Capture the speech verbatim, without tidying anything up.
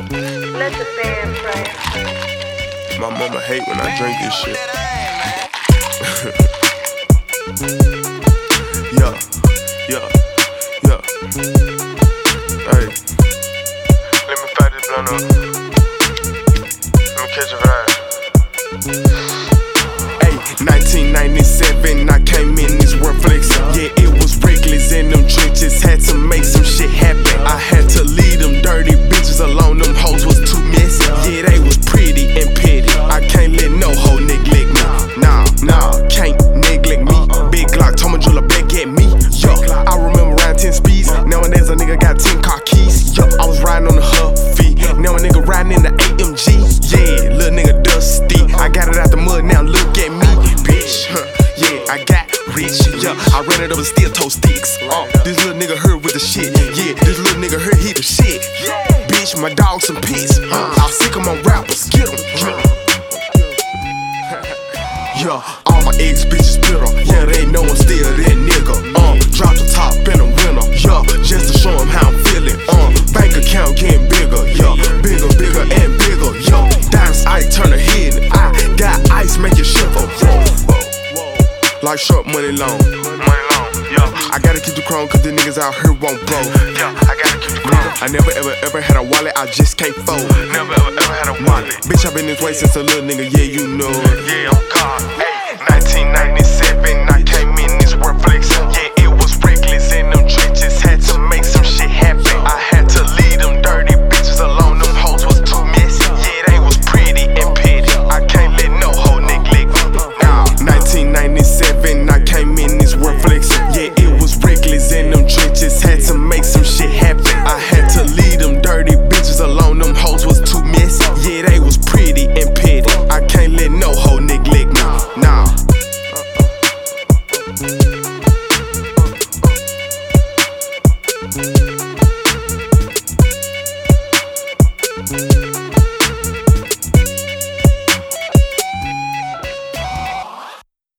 Let the band play. My mama hate when I drink this shit. Yeah, yeah, yeah. Hey, let me fire this blunt up. Let me catch a vibe. Hey, nineteen ninety-seven, I came in this world flexing. Yeah, it was reckless in them trenches. Had to make some shit happen. I had to leave them dirty bitches alone. Them hoes was too messy. Yeah, they was pretty and petty. I can't let no hoe neglect me. Nah, nah, can't neglect me. Big Glock, told me drill a back at me. Yo, I remember riding ten speeds. Nowadays a nigga got ten car keys. Yo, I was riding on the Huffy. Now a nigga riding in the A M G. Yeah, little nigga dusty. I got it out the mud, now look at me, bitch. Huh. Yeah, I got rich. Yeah, I ran it over steel toe sticks. Uh, this little nigga hurt with the shit. Yeah, this little nigga hurt, he the shit. Bitch, my dog some piss. Uh, I'll sick 'em on rappers, get 'em. Yeah, all my ex bitches bitter. Yeah, they know I'm still that nigga. Uh, drop the top in the winter. Yeah, just to show 'em how I'm feeling. Uh, bank account getting bigger. Yeah, bigger, bigger and bigger. Yo, diamonds ice turn the head. I got ice make you shiver. Like short money long. Money long, yeah. I gotta keep the chrome cause the niggas out here won't blow. Yeah, I gotta keep the chrome. I never ever ever had a wallet, I just can't fold. Never ever ever had a wallet. Bitch, I been this way since a little nigga, yeah, you know. Yeah, I'm God. Hey, nineteen ninety-seven, I came in this world flexing. Yeah, it was reckless in them trenches. Had to make some shit happen. I had to leave them dirty bitches alone. Them hoes was too messy. Yeah, they was pretty and petty. I can't let no hoe neglect me. Nah, nineteen ninety-seven, I came in this world flexing. Yeah, it was reckless in them trenches. Had to make some shit happen. I had to leave them dirty bitches alone. Them hoes was too messy. Yeah, they was pretty and petty. I can't let no hoe neglect me. Nah. Uh, uh, uh.